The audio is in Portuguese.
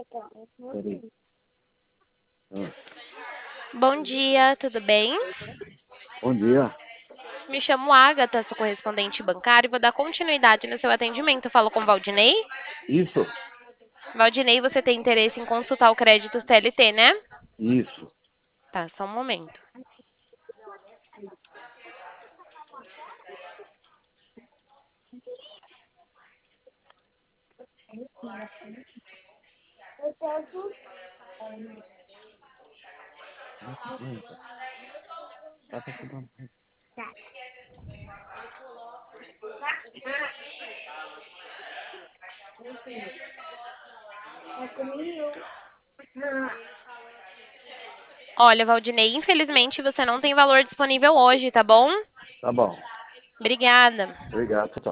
Peraí. Ah, Bom dia, tudo bem? bom dia. Me chamo Agatha, sou correspondente bancária e vou dar continuidade no seu atendimento. Falo com Valdinei. Isso, Valdinei, você tem interesse em consultar o crédito CLT, né? isso. Tá, só um momento. Tá preocupado. Olha, Valdinei, infelizmente você não tem valor disponível hoje, tá bom? Tá bom. Obrigada. Obrigado. Tchau.